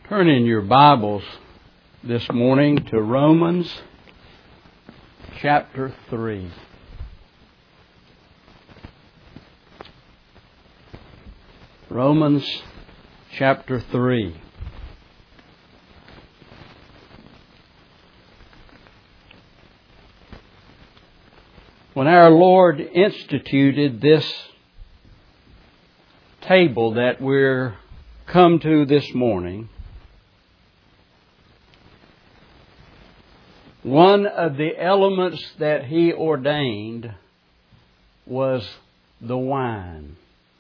Turn in your Bibles this morning to Romans chapter 3. Romans chapter 3. When our Lord instituted this table that we're come to this morning, one of the elements that He ordained was the wine.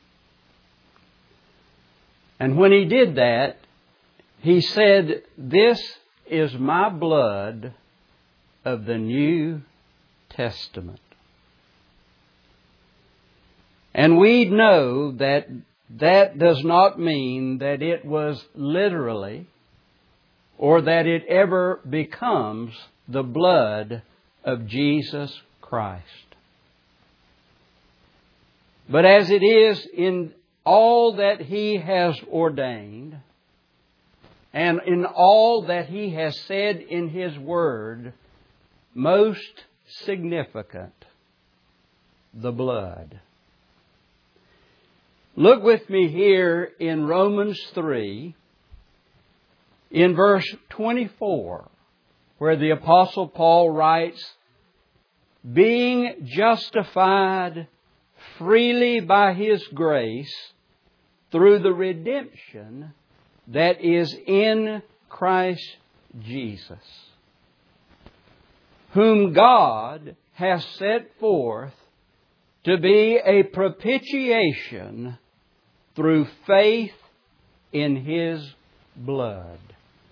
And when He did that, He said, "This is my blood of the New Testament." And we know that that does not mean that it was literally or that it ever becomes the blood of Jesus Christ. But as it is in all that He has ordained and in all that He has said in His Word, most significant, the blood. Look with me here in Romans 3, in verse 24, where the Apostle Paul writes, "Being justified freely by His grace through the redemption that is in Christ Jesus, whom God has set forth to be a propitiation through faith in His blood,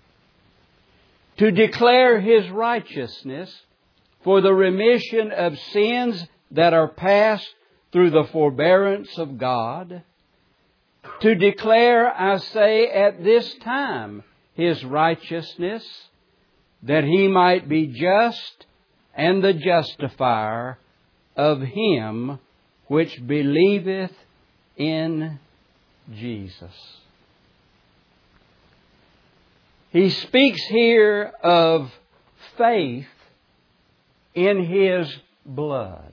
to declare His righteousness for the remission of sins that are past through the forbearance of God, to declare, I say, at this time His righteousness, that He might be just and the justifier of him which believeth in Jesus." He speaks here of faith in His blood.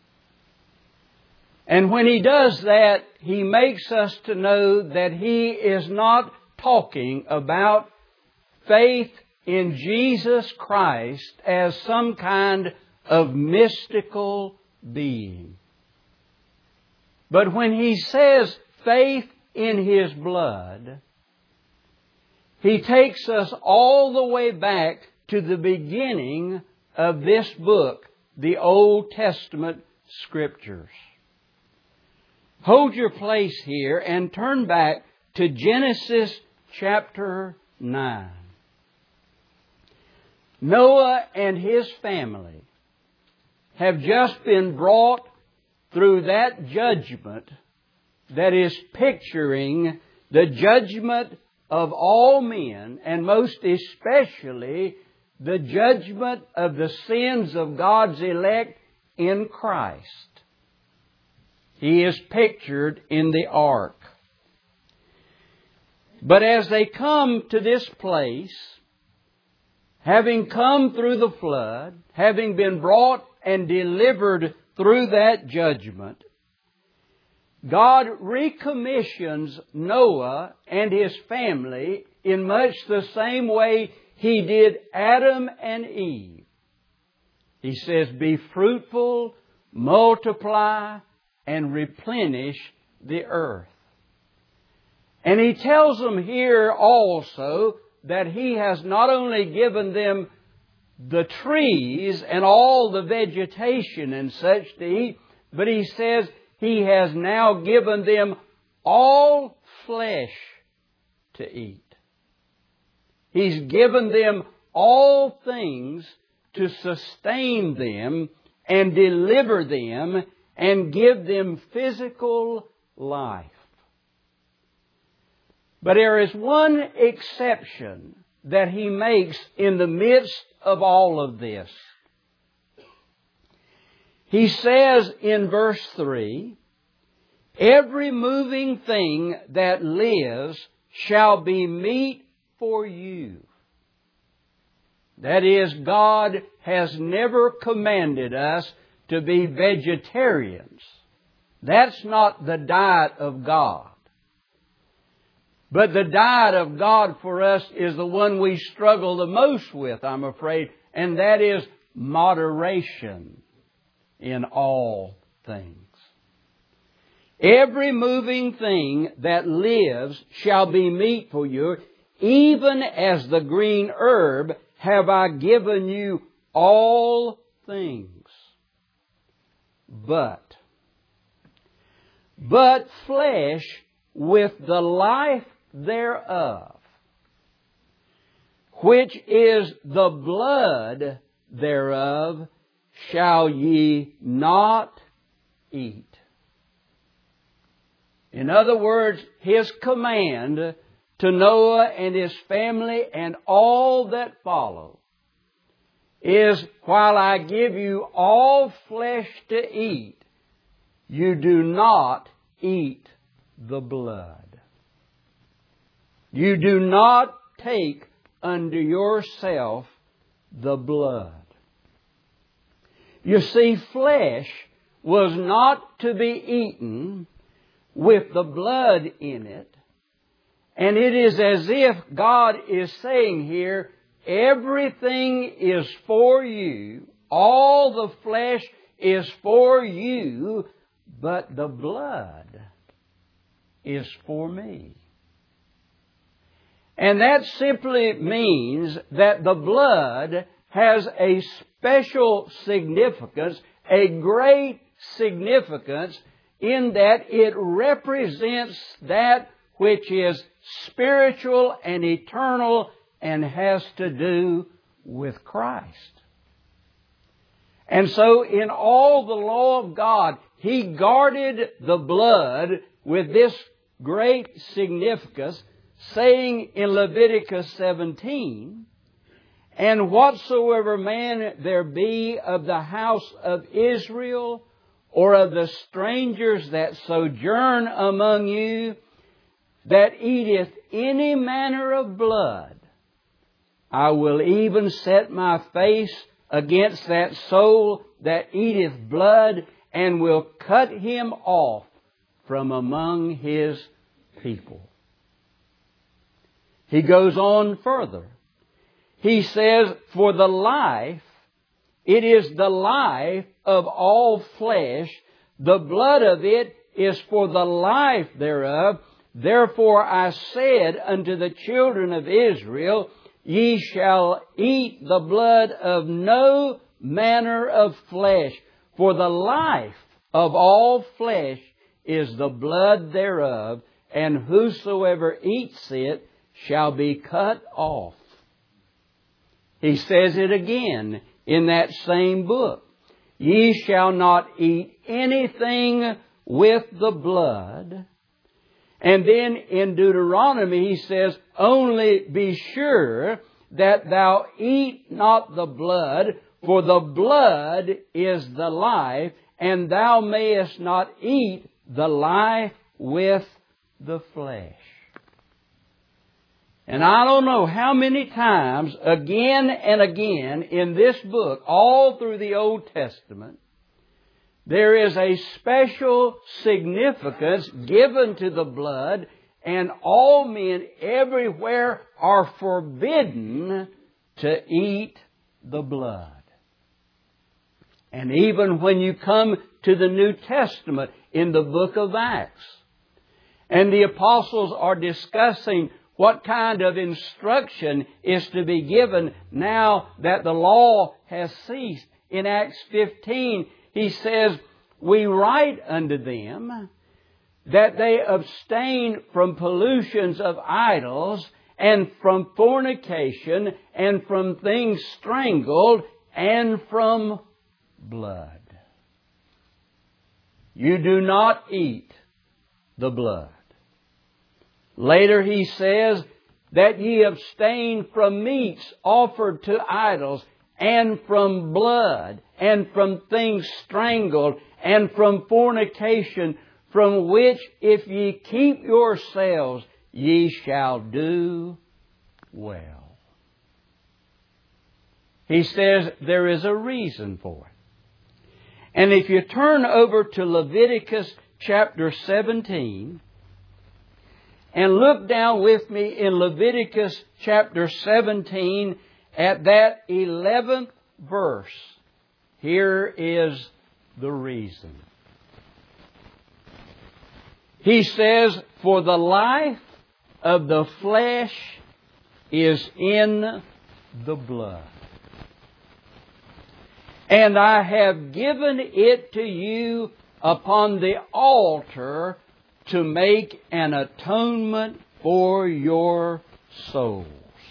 And when He does that, He makes us to know that He is not talking about faith in Jesus Christ as some kind of mystical being. But when He says faith in His blood, He takes us all the way back to the beginning of this book, the Old Testament Scriptures. Hold your place here and turn back to Genesis chapter 9. Noah and his family have just been brought through that judgment that is picturing the judgment of all men, and most especially the judgment of the sins of God's elect in Christ. He is pictured in the ark. But as they come to this place, having come through the flood, having been brought and delivered through that judgment, God recommissions Noah and his family in much the same way He did Adam and Eve. He says, "Be fruitful, multiply, and replenish the earth." And He tells them here also that He has not only given them the trees and all the vegetation and such to eat, but He says He has now given them all flesh to eat. He's given them all things to sustain them and deliver them and give them physical life. But there is one exception that He makes in the midst of all of this. He says in verse 3, "Every moving thing that lives shall be meat for you. That is, God has never commanded us to be vegetarians. That's not the diet of God. But the diet of God for us is the one we struggle the most with, I'm afraid, and that is moderation in all things. Every moving thing that lives shall be meat for you, even as the green herb have I given you all things. But flesh with the life thereof, which is the blood thereof, shall ye not eat. In other words, His command to Noah and his family and all that follow is, while I give you all flesh to eat, you do not eat the blood. You do not take unto yourself the blood. You see, flesh was not to be eaten with the blood in it. And it is as if God is saying here, everything is for you, all the flesh is for you, but the blood is for me. And that simply means that the blood has a special significance, a great significance, in that it represents that which is spiritual and eternal and has to do with Christ. And so in all the law of God, He guarded the blood with this great significance, saying in Leviticus 17, and whatsoever man there be of the house of Israel, or of the strangers that sojourn among you, that eateth any manner of blood, I will even set my face against that soul that eateth blood, and will cut him off from among his people. He goes on further. He says, for the life, it is the life of all flesh, the blood of it is for the life thereof. Therefore I said unto the children of Israel, ye shall eat the blood of no manner of flesh, for the life of all flesh is the blood thereof, and whosoever eats it shall be cut off. He says it again in that same book. Ye shall not eat anything with the blood. And then in Deuteronomy He says, only be sure that thou eat not the blood, for the blood is the life, and thou mayest not eat the life with the flesh. And I don't know how many times, again and again, in this book, all through the Old Testament, there is a special significance given to the blood, and all men everywhere are forbidden to eat the blood. And even when you come to the New Testament in the book of Acts, and the apostles are discussing what kind of instruction is to be given now that the law has ceased. In Acts 15, he says, we write unto them that they abstain from pollutions of idols, and from fornication, and from things strangled, and from blood. You do not eat the blood. Later he says that ye abstain from meats offered to idols, and from blood, and from things strangled, and from fornication, from which if ye keep yourselves, ye shall do well. He says there is a reason for it. And if you turn over to Leviticus chapter 17 and look down with me in Leviticus chapter 17 at that 11th verse, here is the reason. He says, "For the life of the flesh is in the blood. And I have given it to you upon the altar to make an atonement for your souls.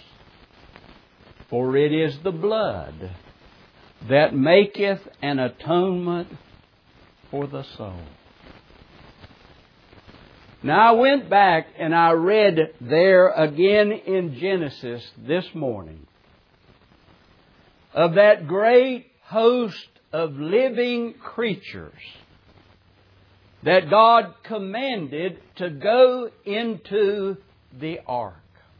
For it is the blood that maketh an atonement for the soul." Now I went back and I read there again in Genesis this morning of that great host of living creatures that God commanded to go into the ark.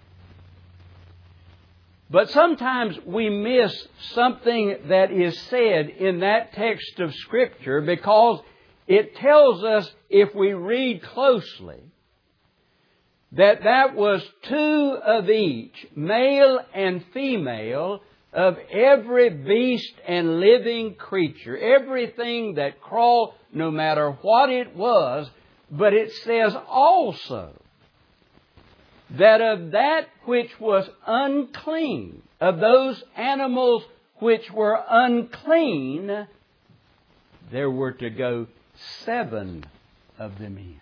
But sometimes we miss something that is said in that text of Scripture, because it tells us, if we read closely, that that was two of each, male and female, of every beast and living creature, everything that crawled, no matter what it was. But it says also that of that which was unclean, of those animals which were unclean, there were to go 7 of them in.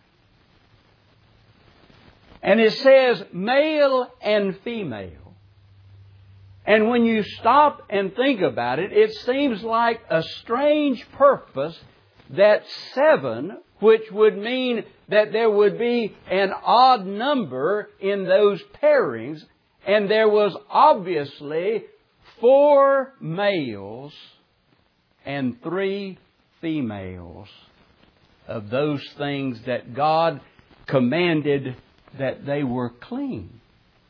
And it says male and female. And when you stop and think about it, it seems like a strange purpose that 7, which would mean that there would be an odd number in those pairings, and there was obviously 4 males and 3 females of those things that God commanded that they were clean.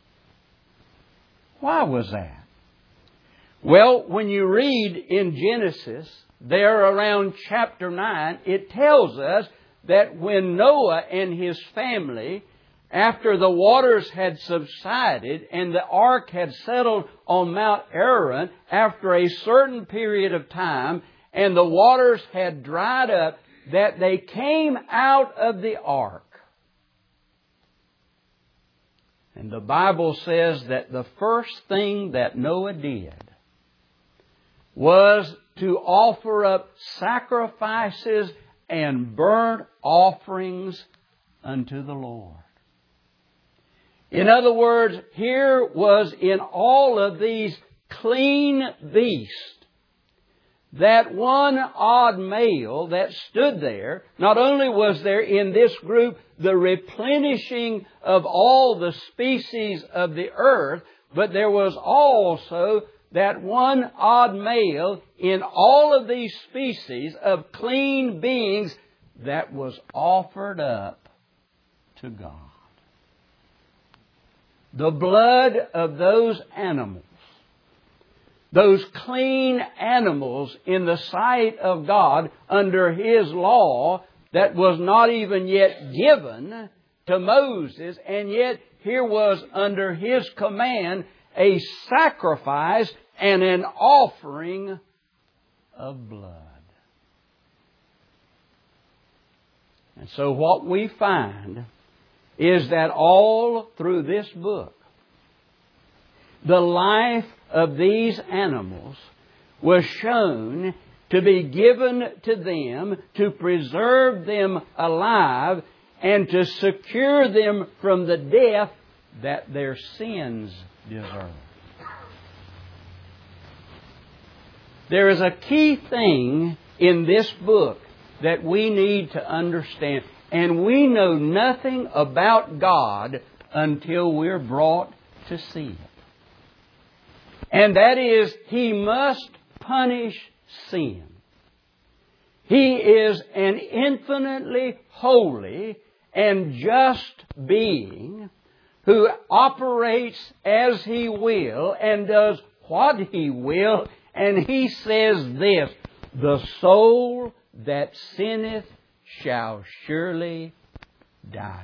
Why was that? Well, when you read in Genesis, there around chapter 9, it tells us that when Noah and his family, after the waters had subsided and the ark had settled on Mount Ararat, after a certain period of time, and the waters had dried up, that they came out of the ark. And the Bible says that the first thing that Noah did was to offer up sacrifices and burnt offerings unto the Lord. In other words, here was in all of these clean beasts, that one odd male that stood there. Not only was there in this group the replenishing of all the species of the earth, but there was also that one odd male in all of these species of clean beings that was offered up to God. The blood of those animals, those clean animals in the sight of God under His law that was not even yet given to Moses, and yet here was under His command a sacrifice and an offering of blood. And so what we find is that all through this book, the life of these animals was shown to be given to them to preserve them alive and to secure them from the death that their sins deserve. There is a key thing in this book that we need to understand. And we know nothing about God until we're brought to see it. And that is, He must punish sin. He is an infinitely holy and just being who operates as He will and does what He will. And He says this, the soul that sinneth shall surely die.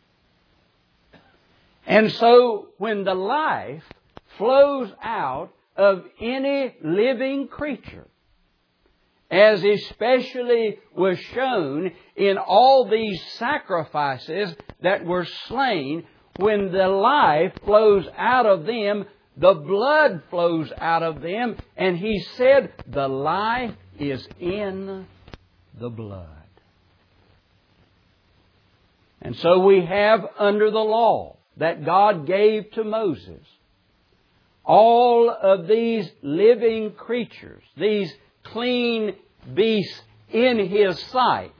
And so when the life flows out of any living creature, as especially was shown in all these sacrifices that were slain, when the life flows out of them, the blood flows out of them, and He said, the life is in the blood. And so we have under the law that God gave to Moses, all of these living creatures, these clean beasts in His sight,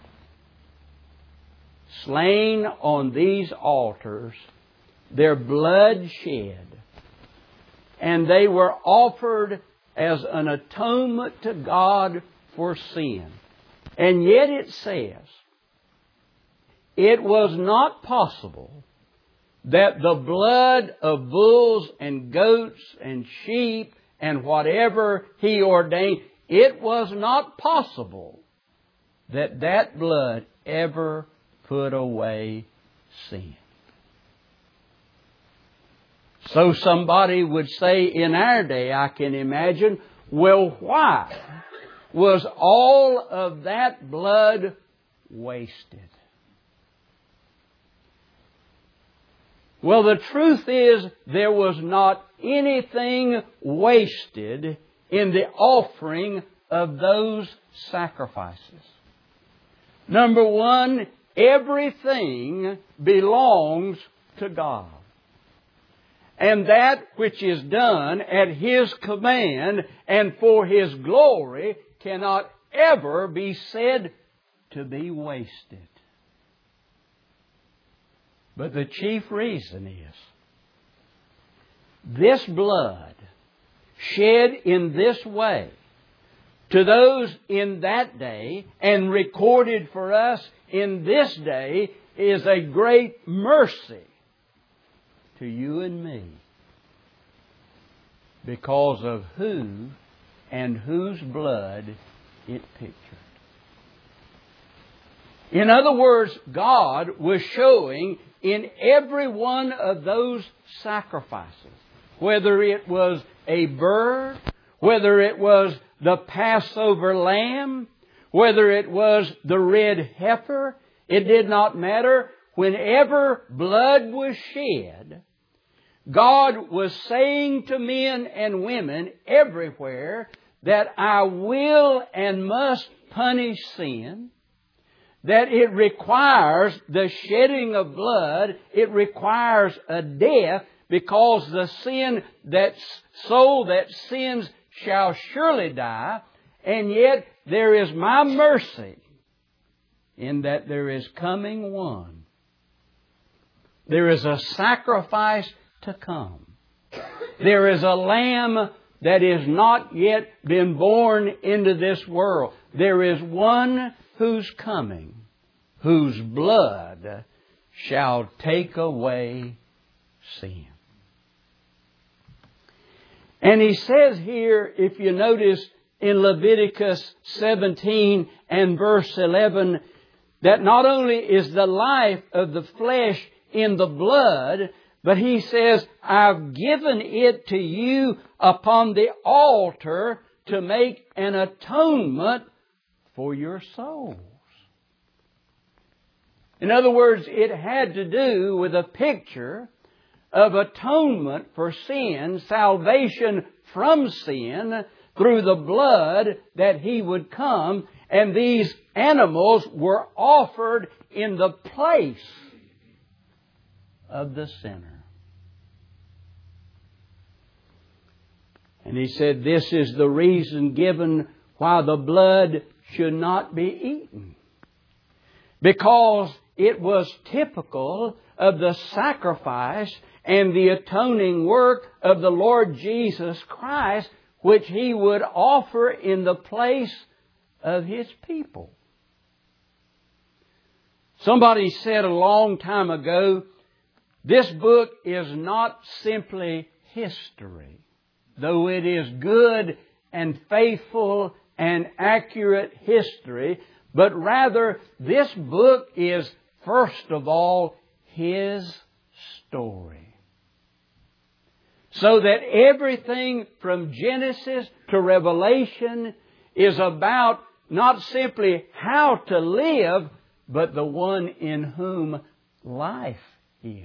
slain on these altars, their blood shed, and they were offered as an atonement to God for sin. And yet it says, it was not possible that the blood of bulls and goats and sheep and whatever He ordained, it was not possible that that blood ever put away sin. So somebody would say in our day, I can imagine, well, why was all of that blood wasted? Well, the truth is there was not anything wasted in the offering of those sacrifices. Number one, everything belongs to God. And that which is done at His command and for His glory cannot ever be said to be wasted. But the chief reason is this blood shed in this way to those in that day and recorded for us in this day is a great mercy to you and me because of who and whose blood it pictured. In other words, God was showing in every one of those sacrifices, whether it was a bird, whether it was the Passover lamb, whether it was the red heifer, it did not matter. Whenever blood was shed, God was saying to men and women everywhere that I will and must punish sin, that it requires the shedding of blood, it requires a death, because the soul that sins shall surely die, and yet there is my mercy in that there is coming one. There is a sacrifice to come. There is a lamb that is not yet been born into this world. There is one who's coming, whose blood shall take away sin. And He says here, if you notice in Leviticus 17 and verse 11, that not only is the life of the flesh in the blood, but He says, I've given it to you upon the altar to make an atonement for your souls. In other words, it had to do with a picture of atonement for sin, salvation from sin through the blood that He would come, and these animals were offered in the place of the sinner. And He said, this is the reason given why the blood should not be eaten. Because it was typical of the sacrifice and the atoning work of the Lord Jesus Christ, which He would offer in the place of His people. Somebody said a long time ago This book is not simply history, though it is good and faithful and accurate history, but rather this book is, first of all, His story. So that everything from Genesis to Revelation is about not simply how to live, but the one in whom life is.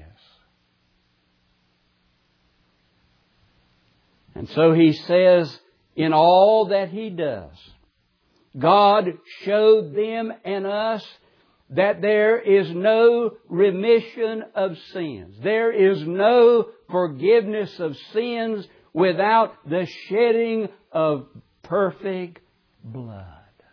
And so He says, in all that He does, God showed them and us that there is no remission of sins. There is no forgiveness of sins without the shedding of perfect blood.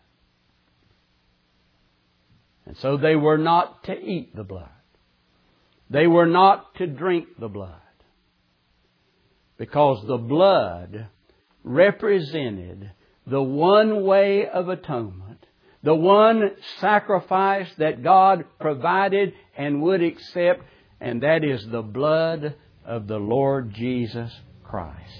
And so they were not to eat the blood. They were not to drink the blood. Because the blood represented the one way of atonement, the one sacrifice that God provided and would accept, and that is the blood of the Lord Jesus Christ.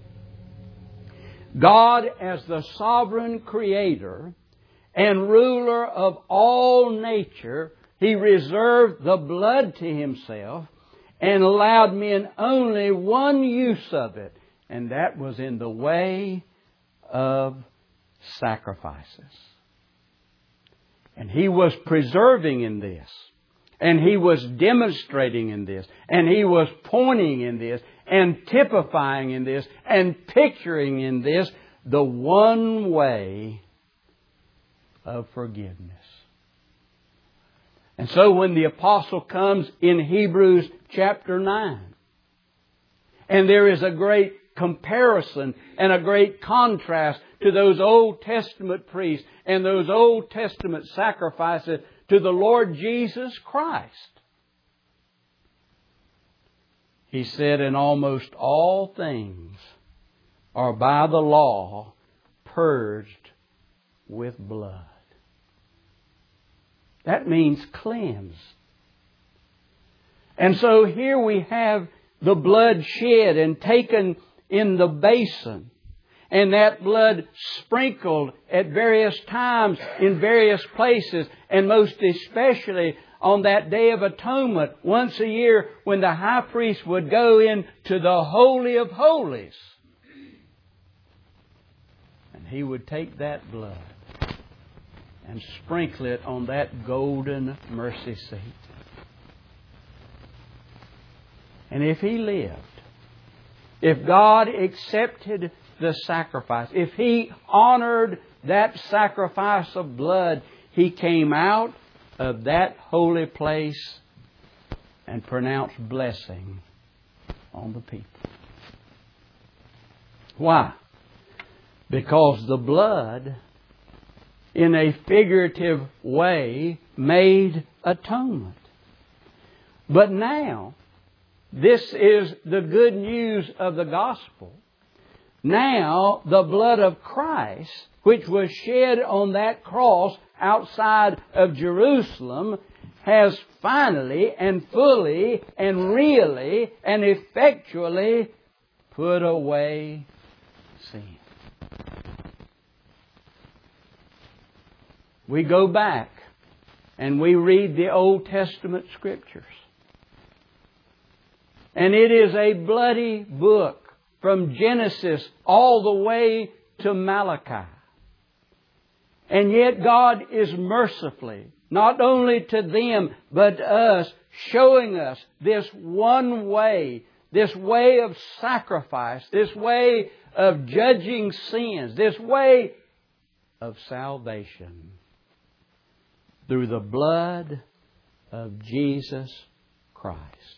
God, as the sovereign Creator and ruler of all nature, He reserved the blood to Himself and allowed men only one use of it, and that was in the way of sacrifices. And He was preserving in this, and He was demonstrating in this, and He was pointing in this, and typifying in this, and picturing in this the one way of forgiveness. And so when the Apostle comes in Hebrews chapter 9, and there is a great comparison and a great contrast to those Old Testament priests and those Old Testament sacrifices to the Lord Jesus Christ. He said, "And almost all things are by the law purged with blood." That means cleansed. And so here we have the blood shed and taken in the basin, and that blood sprinkled at various times in various places, and most especially on that Day of Atonement, once a year, when the high priest would go into the Holy of Holies. And he would take that blood and sprinkle it on that golden mercy seat. And if he lived, if God accepted the sacrifice, if He honored that sacrifice of blood, He came out of that holy place and pronounced blessing on the people. Why? Because the blood, in a figurative way, made atonement. But now, this is the good news of the gospel. Now, the blood of Christ, which was shed on that cross outside of Jerusalem, has finally and fully and really and effectually put away sin. We go back and we read the Old Testament Scriptures. And it is a bloody book from Genesis all the way to Malachi. And yet God is mercifully, not only to them, but us, showing us this one way, this way of sacrifice, this way of judging sins, this way of salvation through the blood of Jesus Christ.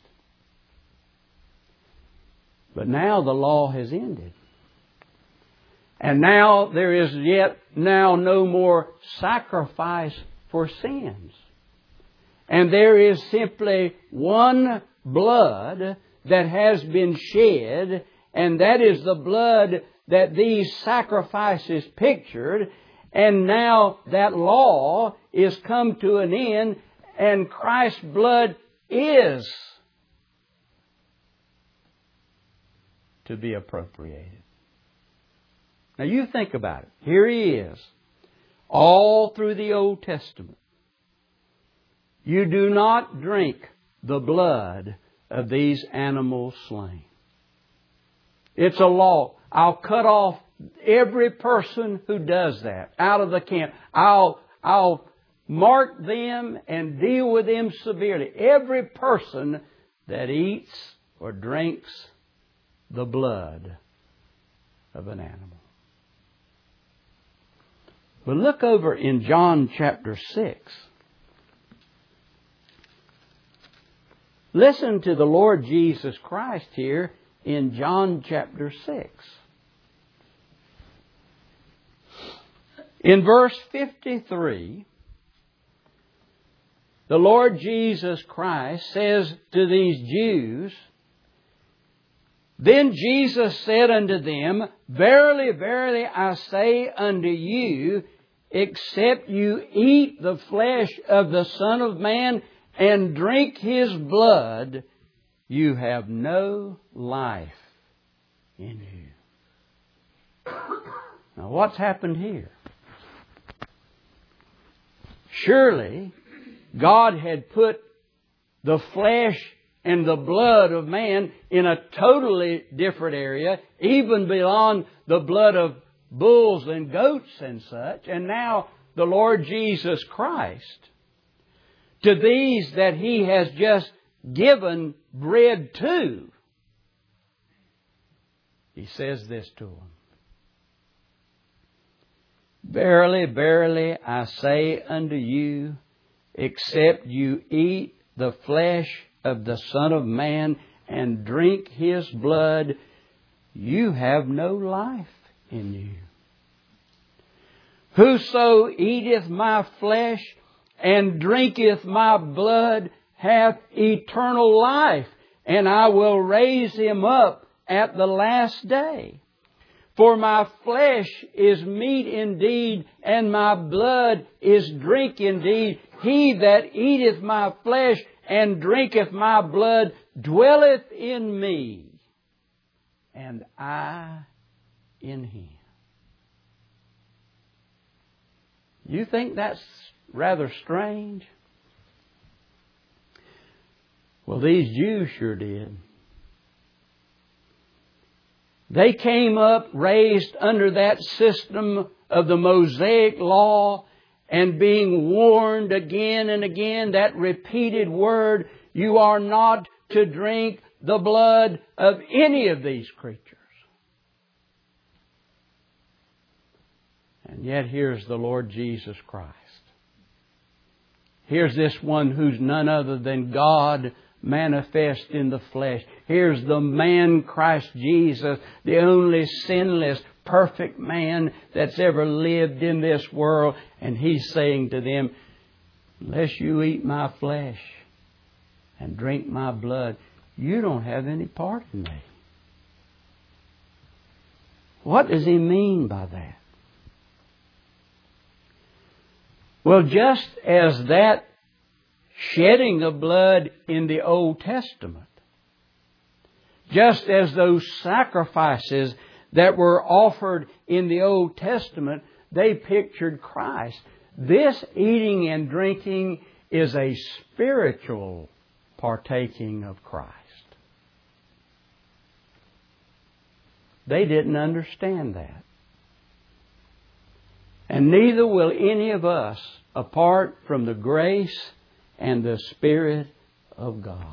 But now the law has ended. And now there is now no more sacrifice for sins. And there is simply one blood that has been shed, and that is the blood that these sacrifices pictured. And now that law is come to an end, and Christ's blood is to be appropriated. Now you think about it. Here He is, all through the Old Testament. You do not drink the blood of these animals slain. It's a law. I'll cut off every person who does that out of the camp. I'll mark them and deal with them severely. Every person that eats or drinks the blood of an animal. But look over in John chapter 6. Listen to the Lord Jesus Christ here in John chapter 6. In verse 53, the Lord Jesus Christ says to these Jews, Then Jesus said unto them, Verily, verily, I say unto you, except you eat the flesh of the Son of Man and drink His blood, you have no life in you. Now what's happened here? Surely God had put the flesh and the blood of man in a totally different area, even beyond the blood of bulls and goats and such. And now the Lord Jesus Christ, to these that He has just given bread to, He says this to them. Verily, verily, I say unto you, except you eat the flesh of the Son of Man and drink His blood, you have no life in you. Whoso eateth my flesh and drinketh my blood hath eternal life, and I will raise him up at the last day. For my flesh is meat indeed, and my blood is drink indeed. He that eateth my flesh and drinketh my blood dwelleth in me, and I in him. You think that's rather strange? Well, these Jews sure did. They came up raised under that system of the Mosaic law and being warned again and again, that repeated word, you are not to drink the blood of any of these creatures. And yet here's the Lord Jesus Christ. Here's this one who's none other than God manifest in the flesh. Here's the man Christ Jesus, the only sinless, perfect man that's ever lived in this world. And He's saying to them, unless you eat my flesh and drink my blood, you don't have any part in me. What does He mean by that? Well, just as that shedding of blood in the Old Testament, just as those sacrifices that were offered in the Old Testament, they pictured Christ. This eating and drinking is a spiritual partaking of Christ. They didn't understand that. And neither will any of us, apart from the grace and the Spirit of God.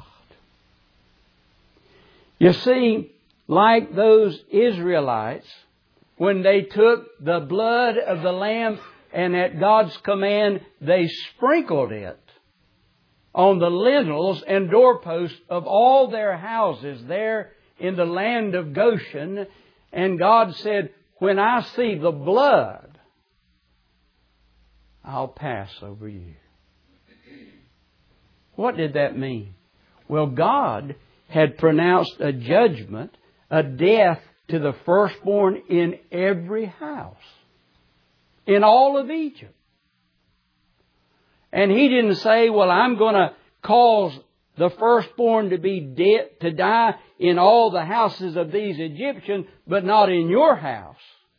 You see, like those Israelites, when they took the blood of the lamb and at God's command they sprinkled it on the lintels and doorposts of all their houses there in the land of Goshen, and God said, when I see the blood, I'll pass over you. What did that mean? Well, God had pronounced a judgment, a death to the firstborn in every house, in all of Egypt. And He didn't say, well, I'm going to cause the firstborn to be dead, to die in all the houses of these Egyptians, but not in your house.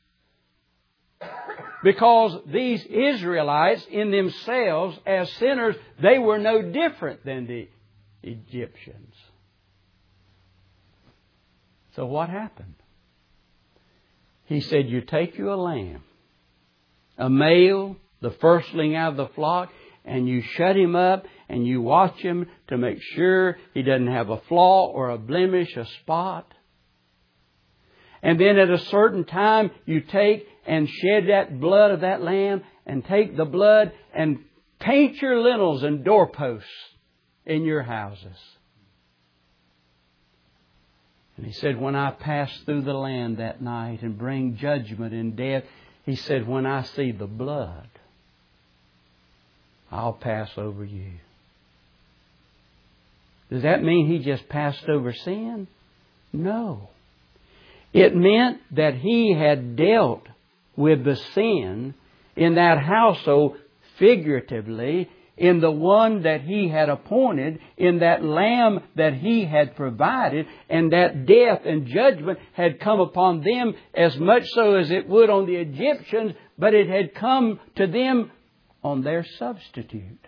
Because these Israelites in themselves, as sinners, they were no different than the Egyptians. So what happened? He said, you take you a lamb, a male, the firstling out of the flock, and you shut him up and you watch him to make sure he doesn't have a flaw or a blemish, a spot. And then at a certain time you take and shed that blood of that lamb and take the blood and paint your lintels and doorposts in your houses. And he said, when I pass through the land that night and bring judgment and death, he said, when I see the blood, I'll pass over you. Does that mean He just passed over sin? No. It meant that He had dealt with the sin in that household figuratively, in the one that He had appointed, in that lamb that He had provided, and that death and judgment had come upon them as much so as it would on the Egyptians, but it had come to them on their substitute.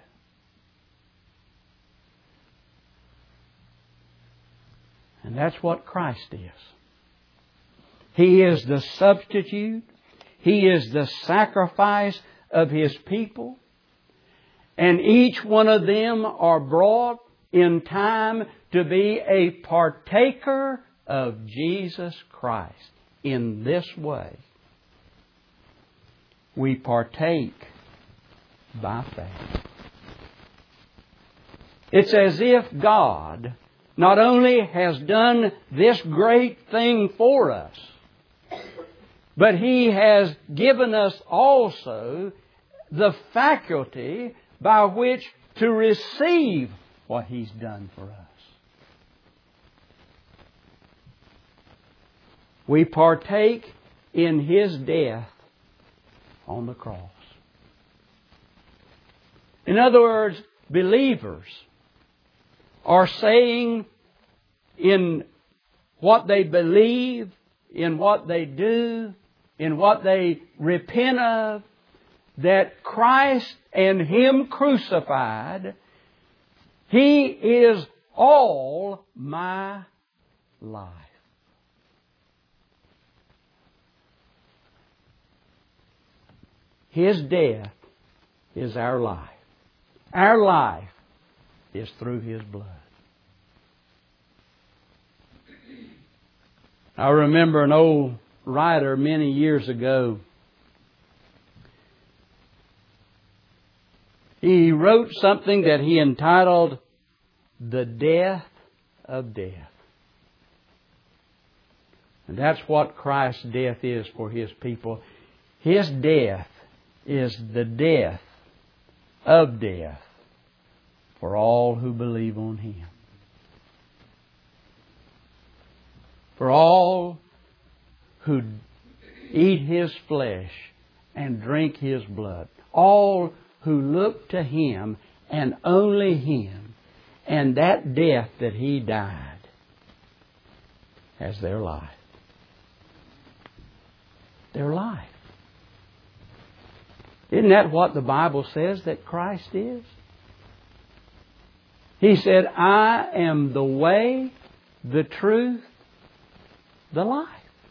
And that's what Christ is. He is the substitute. He is the sacrifice of His people. And each one of them are brought in time to be a partaker of Jesus Christ. In this way, we partake by faith. It's as if God not only has done this great thing for us, but He has given us also the faculty by which to receive what He's done for us. We partake in His death on the cross. In other words, believers are saying in what they believe, in what they do, in what they repent of, that Christ and Him crucified, He is all my life. His death is our life. Our life is through His blood. I remember an old writer many years ago. He wrote something that he entitled, The Death of Death. And that's what Christ's death is for His people. His death is the death of death for all who believe on Him. For all who eat His flesh and drink His blood. All who look to Him and only Him, and that death that He died as their life. Their life. Isn't that what the Bible says that Christ is? He said, I am the way, the truth, the life.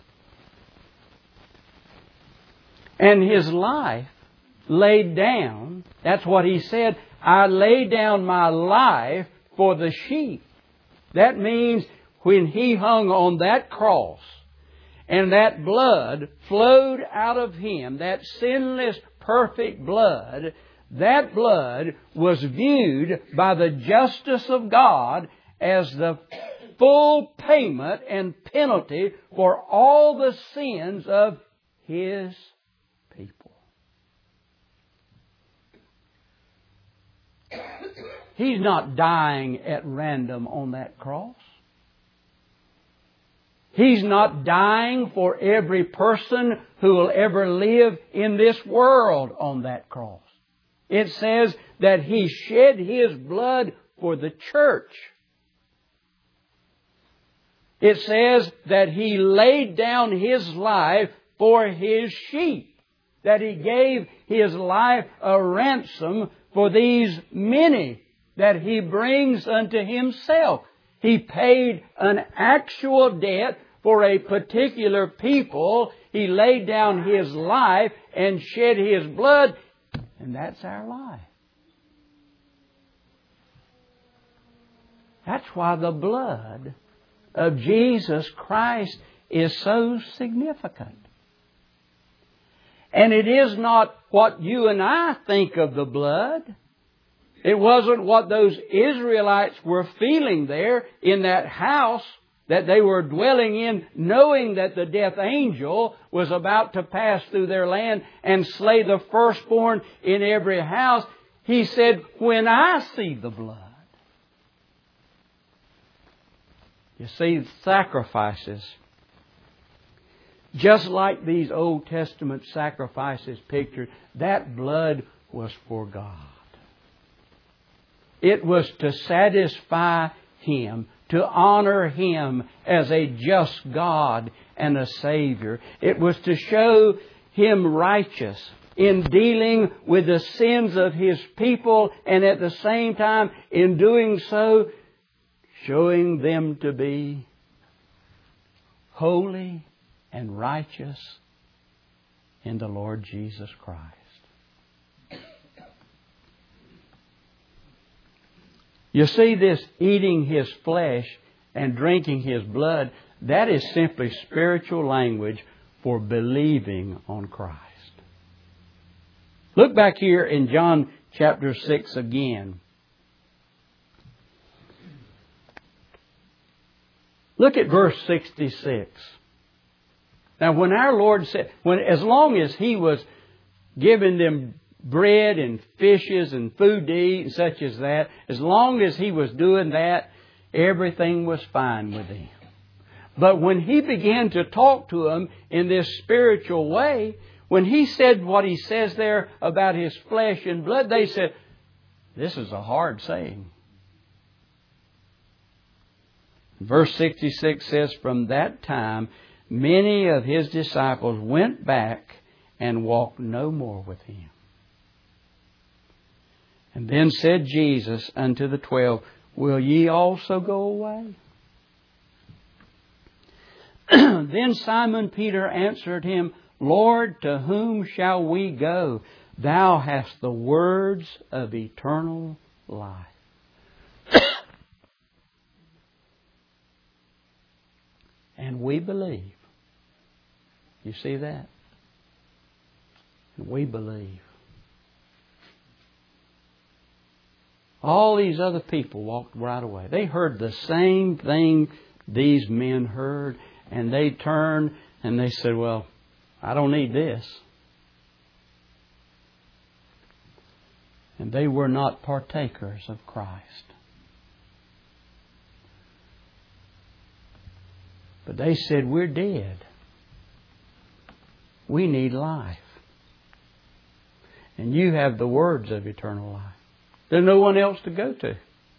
And His life laid down, that's what He said, I lay down my life for the sheep. That means when He hung on that cross and that blood flowed out of Him, that sinless, perfect blood, that blood was viewed by the justice of God as the full payment and penalty for all the sins of His people. He's not dying at random on that cross. He's not dying for every person who will ever live in this world on that cross. It says that He shed His blood for the church. It says that He laid down His life for His sheep. That He gave His life a ransom for these many that He brings unto Himself. He paid an actual debt for a particular people. He laid down His life and shed His blood. And that's our life. That's why the blood of Jesus Christ is so significant. And it is not what you and I think of the blood. It wasn't what those Israelites were feeling there in that house that they were dwelling in, knowing that the death angel was about to pass through their land and slay the firstborn in every house. He said, when I see the blood. You see, sacrifices, just like these Old Testament sacrifices pictured, that blood was for God. It was to satisfy Him, to honor Him as a just God and a Savior. It was to show Him righteous in dealing with the sins of His people, and at the same time, in doing so, showing them to be holy and righteous in the Lord Jesus Christ. You see, this eating His flesh and drinking His blood, that is simply spiritual language for believing on Christ. Look back here in John chapter 6 again. Look at verse 66. Now, when our Lord said, as long as He was giving them bread and fishes and food to eat and such as that, as long as He was doing that, everything was fine with them. But when He began to talk to them in this spiritual way, when He said what He says there about His flesh and blood, they said, this is a hard saying. Verse 66 says, from that time, many of His disciples went back and walked no more with Him. And then said Jesus unto the 12, will ye also go away? Then Simon Peter answered Him, Lord, to whom shall we go? Thou hast the words of eternal life. And we believe. You see that? And we believe. All these other people walked right away. They heard the same thing these men heard, and they turned and they said, well, I don't need this. And they were not partakers of Christ. But they said, we're dead. We need life. And you have the words of eternal life. There's no one else to go to.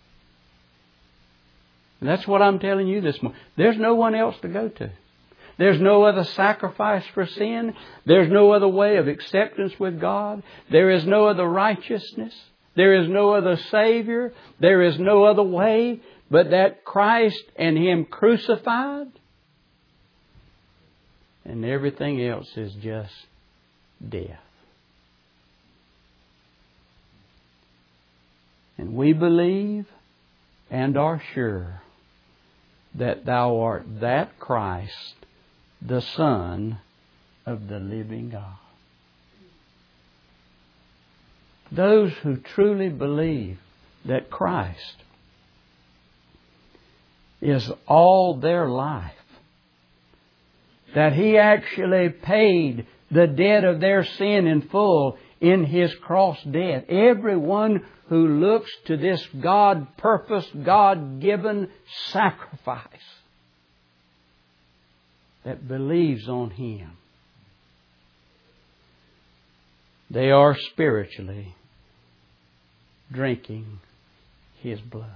And that's what I'm telling you this morning. There's no one else to go to. There's no other sacrifice for sin. There's no other way of acceptance with God. There is no other righteousness. There is no other Savior. There is no other way but that Christ and Him crucified. And everything else is just death. And we believe and are sure that Thou art that Christ, the Son of the living God. Those who truly believe that Christ is all their life, that He actually paid the debt of their sin in full in His cross death. Everyone who looks to this God-purposed, God-given sacrifice that believes on Him, they are spiritually drinking His blood.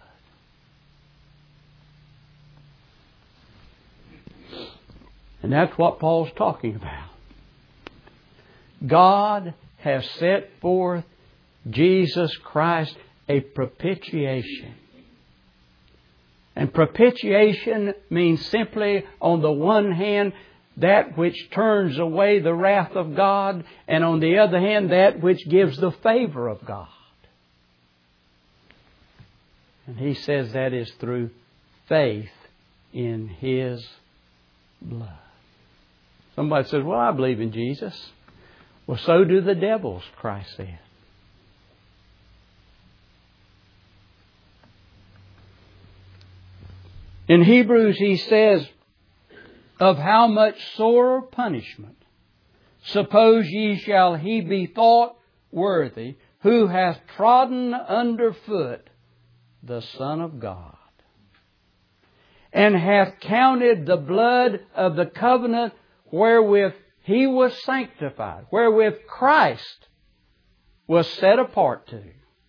And that's what Paul's talking about. God has set forth Jesus Christ a propitiation. And propitiation means simply, on the one hand, that which turns away the wrath of God, and on the other hand, that which gives the favor of God. And he says that is through faith in His blood. Somebody says, well, I believe in Jesus. Well, so do the devils, Christ said. In Hebrews he says, of how much sorer punishment, suppose ye shall he be thought worthy, who hath trodden under foot the Son of God, and hath counted the blood of the covenant wherewith He was sanctified, wherewith Christ was set apart to,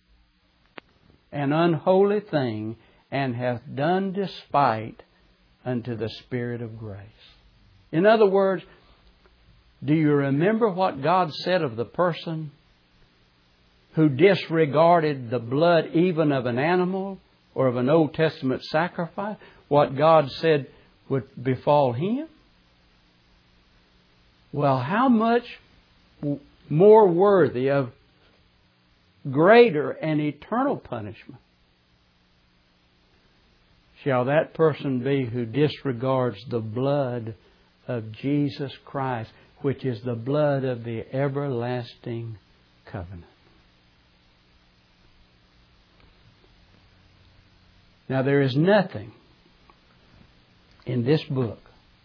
an unholy thing, and hath done despite unto the Spirit of grace. In other words, do you remember what God said of the person who disregarded the blood even of an animal or of an Old Testament sacrifice? What God said would befall him? Well, how much more worthy of greater and eternal punishment shall that person be who disregards the blood of Jesus Christ, which is the blood of the everlasting covenant? Now, there is nothing in this book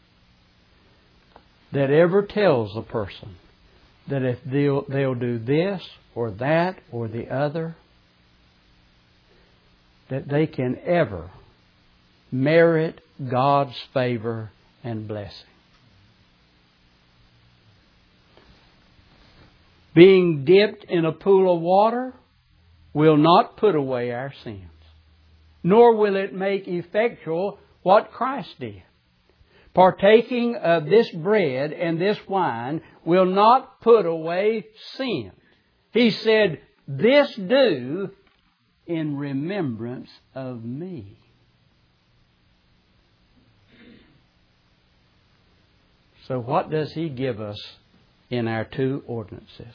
that ever tells a person that if they'll do this or that or the other, that they can ever merit God's favor and blessing. Being dipped in a pool of water will not put away our sins, nor will it make effectual what Christ did. Partaking of this bread and this wine will not put away sin. He said, "This do in remembrance of me." So what does He give us in our two ordinances?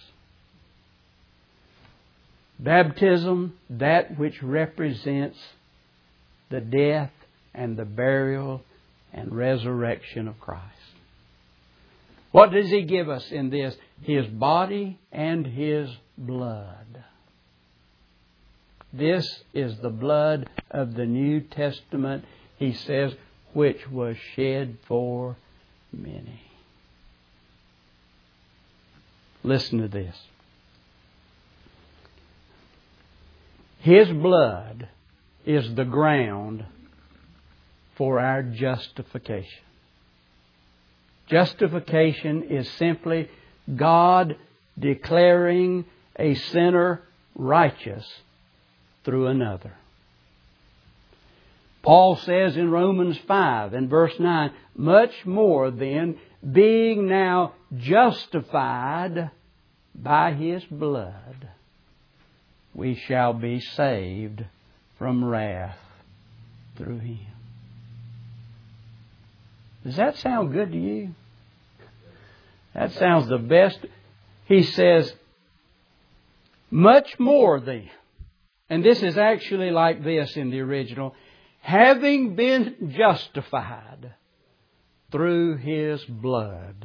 Baptism, that which represents the death and the burial and resurrection of Christ. What does He give us in this? His body and His blood. This is the blood of the New Testament, He says, which was shed for many. Listen to this. His blood is the ground for our justification. Justification is simply God declaring a sinner righteous through another. Paul says in Romans 5 and verse 9, much more then, being now justified by His blood, we shall be saved from wrath through Him. Does that sound good to you? That sounds the best. He says, much more then. And this is actually like this in the original. Having been justified through His blood,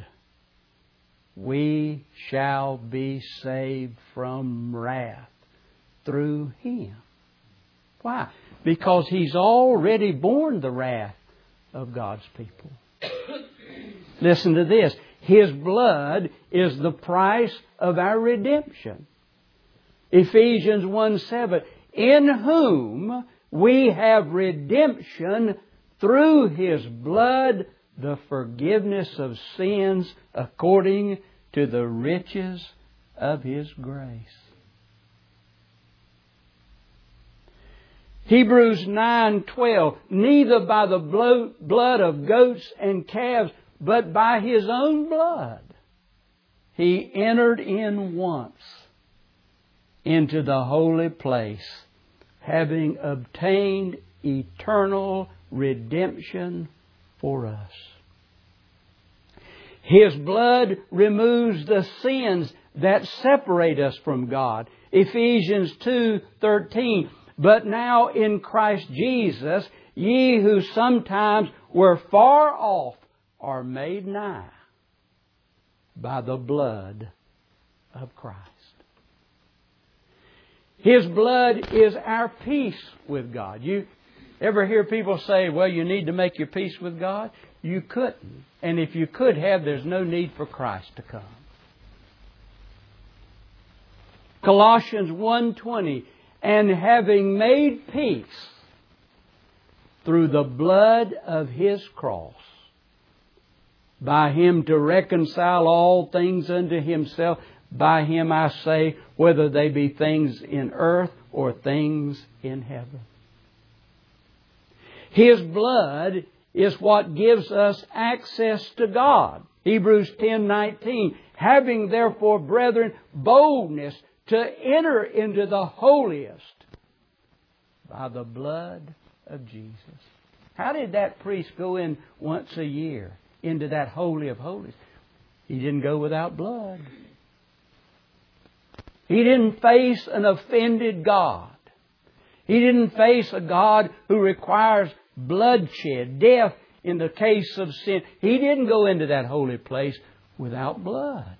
we shall be saved from wrath through Him. Why? Because He's already borne the wrath of God's people. Listen to this. His blood is the price of our redemption. Ephesians 1:7, in whom we have redemption through His blood, the forgiveness of sins according to the riches of His grace. Hebrews 9:12, neither by the blood of goats and calves, but by His own blood, He entered in once into the holy place, having obtained eternal redemption for us. His blood removes the sins that separate us from God. Ephesians 2:13, but now in Christ Jesus, ye who sometimes were far off are made nigh by the blood of Christ. His blood is our peace with God. You ever hear people say, well, you need to make your peace with God? You couldn't. And if you could have, there's no need for Christ to come. Colossians 1:20, and having made peace through the blood of His cross, by Him to reconcile all things unto Himself. By Him I say, whether they be things in earth or things in heaven. His blood is what gives us access to God. Hebrews 10:19, having therefore, brethren, boldness to enter into the holiest by the blood of Jesus. How did that priest go in once a year into that Holy of Holies? He didn't go without blood. He didn't face an offended God. He didn't face a God who requires bloodshed, death in the case of sin. He didn't go into that holy place without blood.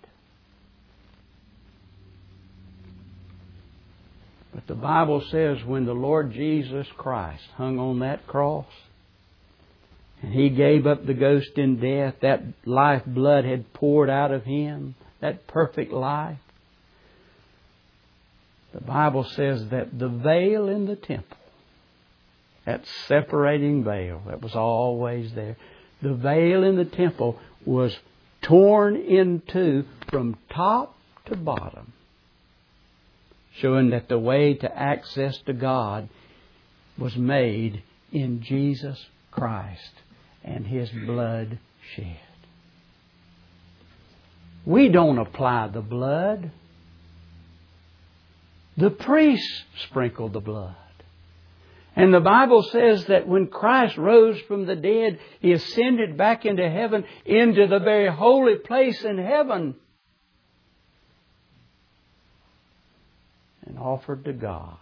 But the Bible says when the Lord Jesus Christ hung on that cross and He gave up the ghost in death, that life blood had poured out of Him, that perfect life. The Bible says that the veil in the temple, that separating veil that was always there, the veil in the temple was torn in two from top to bottom, showing that the way to access to God was made in Jesus Christ and His blood shed. We don't apply the blood. The priests sprinkled the blood. And the Bible says that when Christ rose from the dead, He ascended back into heaven, into the very holy place in heaven, and offered to God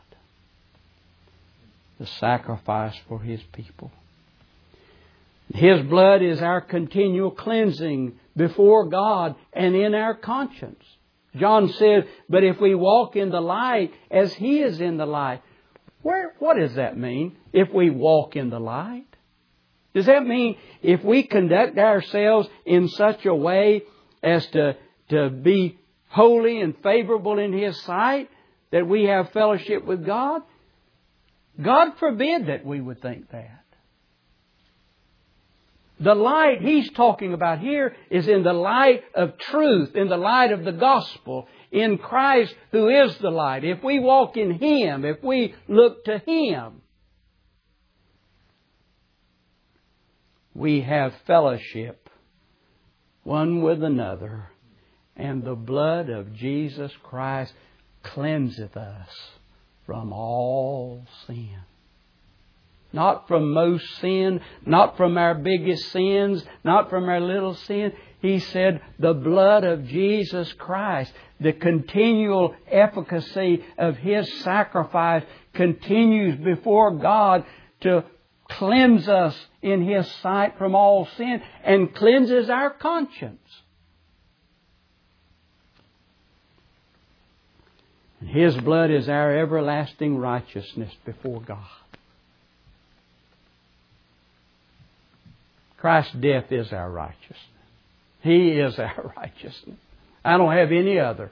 the sacrifice for His people. His blood is our continual cleansing before God and in our conscience. John said, but if we walk in the light as He is in the light. What does that mean, if we walk in the light? Does that mean if we conduct ourselves in such a way as to be holy and favorable in His sight, that we have fellowship with God? God forbid that we would think that. The light He's talking about here is in the light of truth, in the light of the gospel, in Christ who is the light. If we walk in Him, if we look to Him, we have fellowship one with another, and the blood of Jesus Christ cleanseth us from all sin. Not from most sin, not from our biggest sins, not from our little sin. He said the blood of Jesus Christ, the continual efficacy of His sacrifice continues before God to cleanse us in His sight from all sin and cleanses our conscience. And His blood is our everlasting righteousness before God. Christ's death is our righteousness. He is our righteousness. I don't have any other.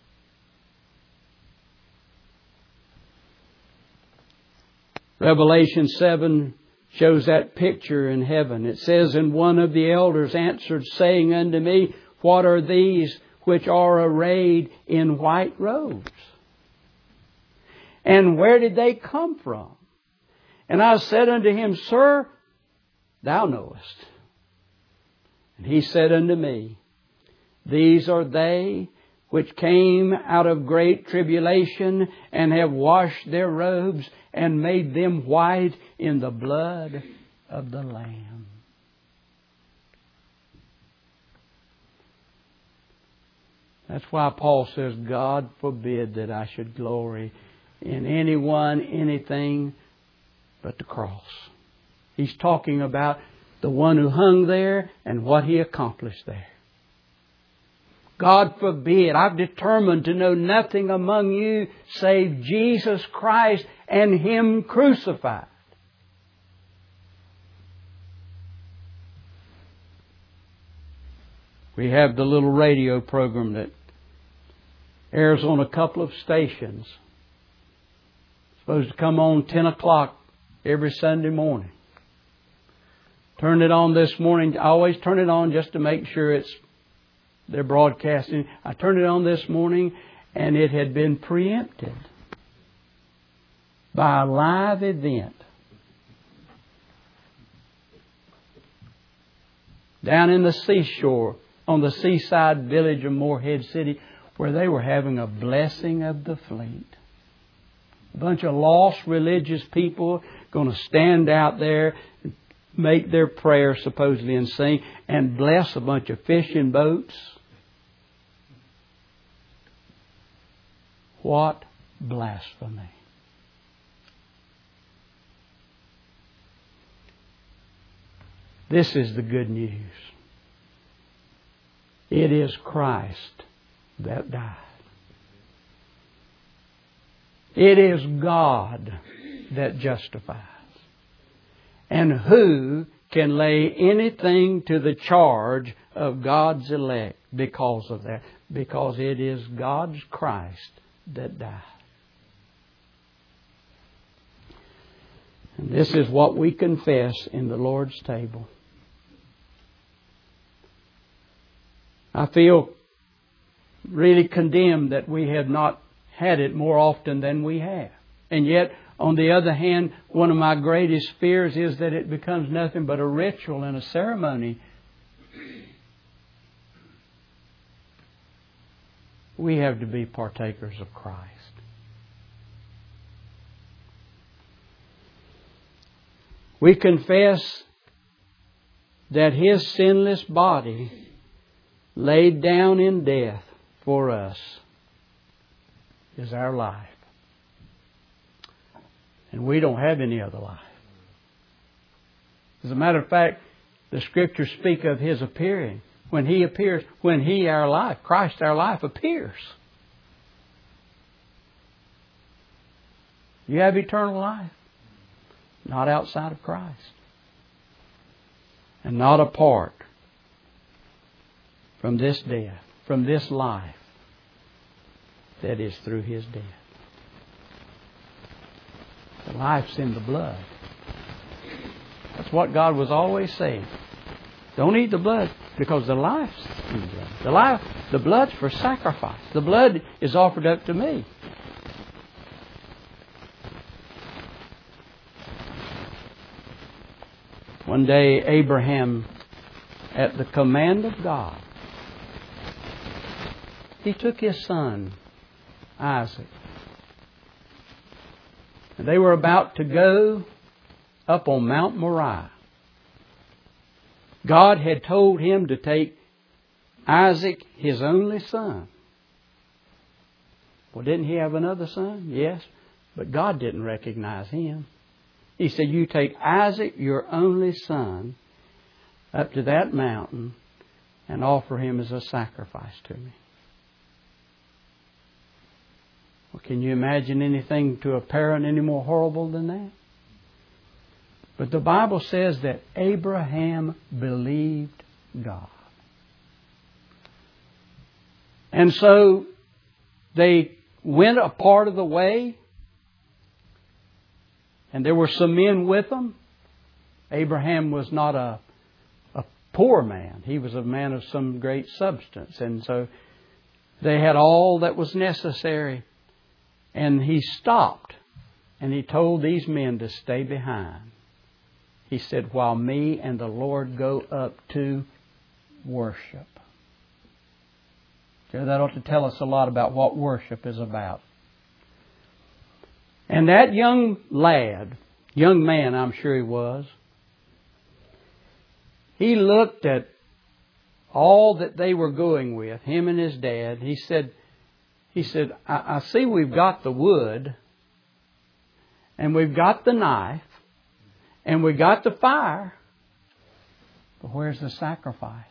Revelation 7 shows that picture in heaven. It says, and one of the elders answered, saying unto me, what are these which are arrayed in white robes? And where did they come from? And I said unto him, Sir, thou knowest. And he said unto me, These are they which came out of great tribulation, and have washed their robes, and made them white in the blood of the Lamb. That's why Paul says, God forbid that I should glory in anyone, anything but the cross. He's talking about the one who hung there and what He accomplished there. God forbid, I've determined to know nothing among you save Jesus Christ and Him crucified. We have the little radio program that airs on a couple of stations. It's supposed to come on 10 o'clock every Sunday morning. Turned it on this morning. I always turn it on just to make sure they're broadcasting. I turned it on this morning and it had been preempted by a live event. Down in the seashore, on the seaside village of Morehead City, where they were having a blessing of the fleet. A bunch of lost religious people going to stand out there, make their prayers supposedly and sing, and bless a bunch of fishing boats. What blasphemy. This is the good news. It is Christ that died. It is God that justifies. And who can lay anything to the charge of God's elect because of that? Because it is God's Christ that died. And this is what we confess in the Lord's table. I feel really condemned that we have not had it more often than we have. And yet, on the other hand, one of my greatest fears is that it becomes nothing but a ritual and a ceremony. We have to be partakers of Christ. We confess that His sinless body laid down in death for us is our life. And we don't have any other life. As a matter of fact, the Scriptures speak of His appearing. When He appears, when He, our life, Christ, our life, appears. You have eternal life. Not outside of Christ. And not apart from this death, from this life that is through His death. The life's in the blood. That's what God was always saying. Don't eat the blood because the life's in the blood. The blood's for sacrifice. The blood is offered up to me. One day, Abraham, at the command of God, he took his son, Isaac. And they were about to go up on Mount Moriah. God had told him to take Isaac, his only son. Well, didn't he have another son? Yes. But God didn't recognize him. He said, you take Isaac, your only son, up to that mountain and offer him as a sacrifice to me. Well, can you imagine anything to a parent any more horrible than that? But the Bible says that Abraham believed God. And so they went a part of the way. And there were some men with them. Abraham was not a poor man. He was a man of some great substance. And so they had all that was necessary. And he stopped And he told these men to stay behind. He said, while me and the Lord go up to worship. So that ought to tell us a lot about what worship is about. And that young man I'm sure he was, he looked at all that they were going with, him and his dad. He said, I see we've got the wood, and we've got the knife, and we've got the fire, but where's the sacrifice?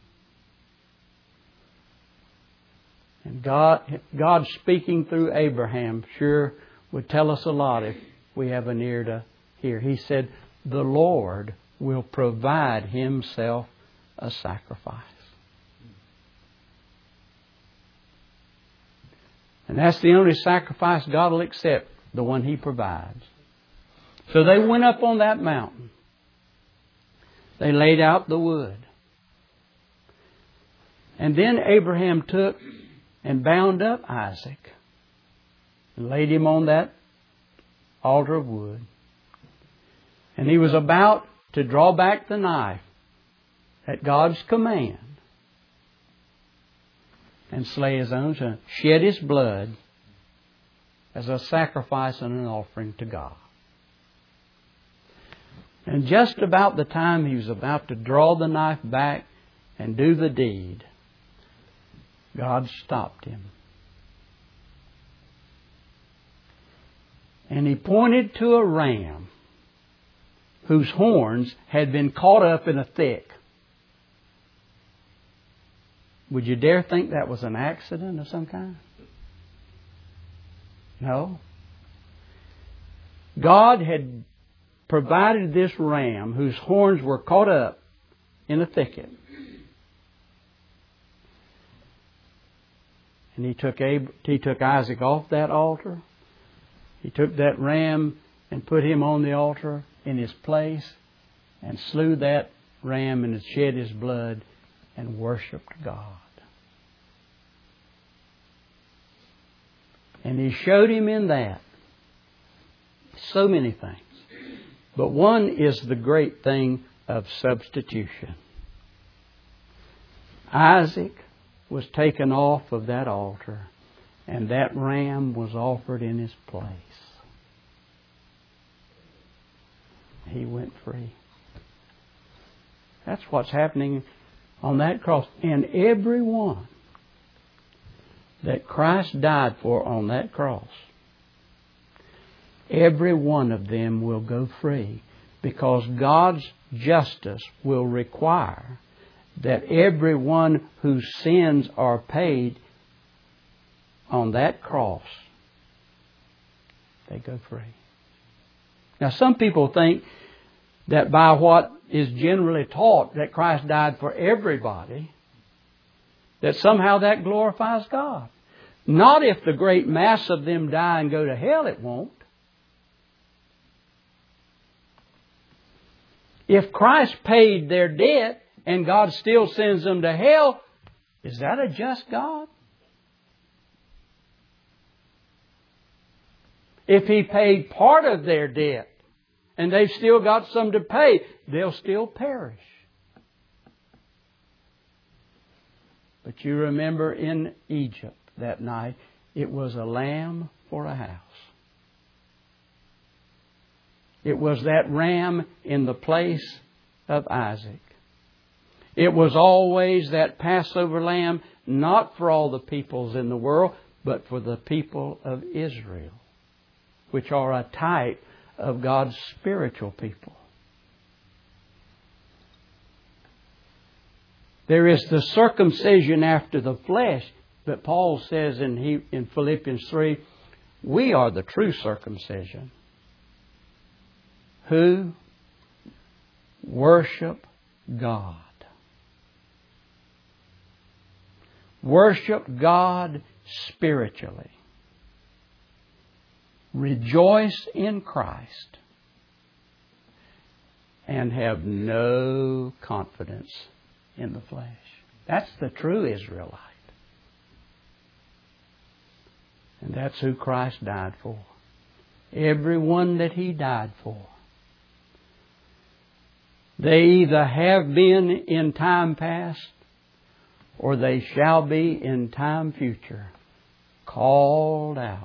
And God speaking through Abraham sure would tell us a lot if we have an ear to hear. He said, the Lord will provide Himself a sacrifice. And that's the only sacrifice God will accept, the one He provides. So they went up on that mountain. They laid out the wood. And then Abraham took and bound up Isaac and laid him on that altar of wood. And he was about to draw back the knife at God's command and slay his own son, shed his blood as a sacrifice and an offering to God. And just about the time he was about to draw the knife back and do the deed, God stopped him. And He pointed to a ram whose horns had been caught up in a thick. Would you dare think that was an accident of some kind? No. God had provided this ram whose horns were caught up in a thicket. And He took Isaac off that altar. He took that ram and put him on the altar in his place and slew that ram and shed his blood and worshipped God. And He showed him in that so many things. But one is the great thing of substitution. Isaac was taken off of that altar, and that ram was offered in his place. He went free. That's what's happening on that cross. And everyone that Christ died for on that cross, every one of them will go free, because God's justice will require that everyone whose sins are paid on that cross, they go free. Now, some people think that by what is generally taught, that Christ died for everybody, that somehow that glorifies God. Not if the great mass of them die and go to hell, it won't. If Christ paid their debt and God still sends them to hell, is that a just God? If He paid part of their debt and they've still got some to pay, they'll still perish. But you remember in Egypt that night, it was a lamb for a house. It was that ram in the place of Isaac. It was always that Passover lamb, not for all the peoples in the world, but for the people of Israel, which are a type of God's spiritual people. There is the circumcision after the flesh, but Paul says in Philippians 3, we are the true circumcision, who worship God. Worship God spiritually. Rejoice in Christ. And have no confidence in the flesh. That's the true Israelite. And that's who Christ died for. Everyone that He died for. They either have been in time past, or they shall be in time future, called out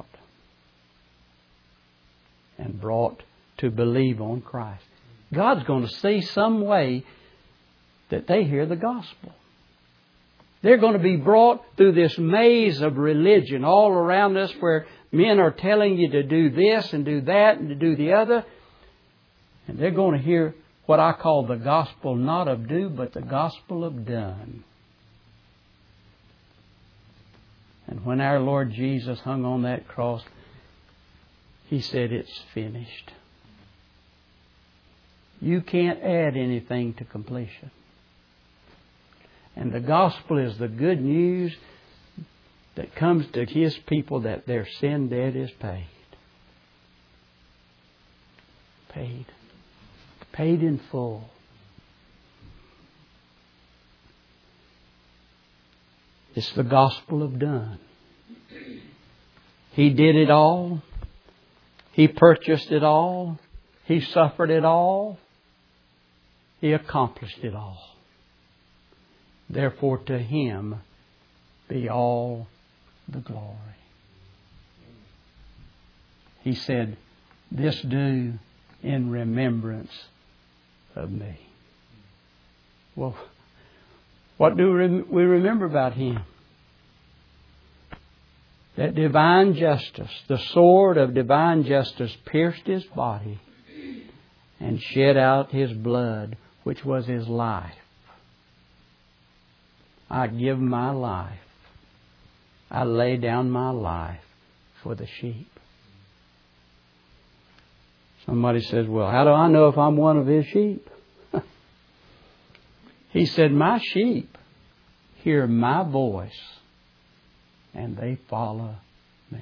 and brought to believe on Christ. God's going to see some way that they hear the gospel. They're going to be brought through this maze of religion all around us where men are telling you to do this and do that and to do the other. And they're going to hear what I call the gospel not of do, but the gospel of done. And when our Lord Jesus hung on that cross, He said, "It's finished." You can't add anything to completion. And the gospel is the good news that comes to His people that their sin debt is paid. Paid. Paid in full. It's the gospel of done. He did it all. He purchased it all. He suffered it all. He accomplished it all. Therefore, to Him be all the glory. He said, "This do in remembrance of me." Well, what do we remember about Him? That divine justice, the sword of divine justice, pierced His body and shed out His blood, which was His life. I give my life. I lay down my life for the sheep. Somebody says, "Well, how do I know if I'm one of His sheep?" He said, "My sheep hear my voice and they follow me."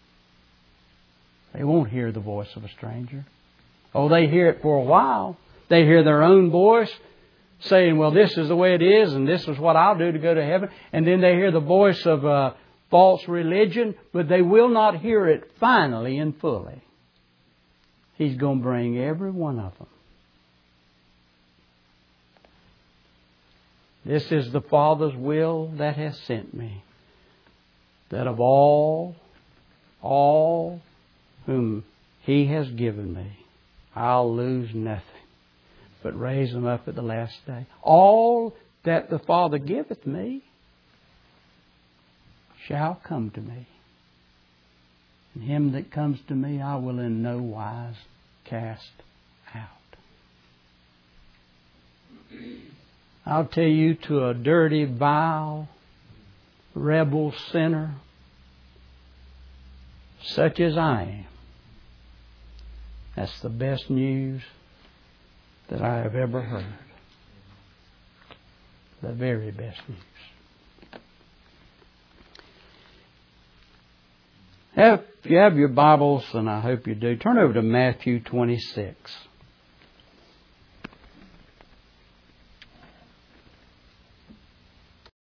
They won't hear the voice of a stranger. Oh, they hear it for a while. They hear their own voice saying, "Well, this is the way it is, and this is what I'll do to go to heaven." And then they hear the voice of false religion, but they will not hear it finally and fully. He's going to bring every one of them. This is the Father's will that has sent me, that of all whom He has given me, I'll lose nothing, but raise them up at the last day. All that the Father giveth me shall come to me. And him that comes to me I will in no wise cast out. I'll tell you, to a dirty, vile, rebel sinner, such as I am, that's the best news that I have ever heard. The very best news. If you have your Bibles, and I hope you do, turn over to Matthew 26.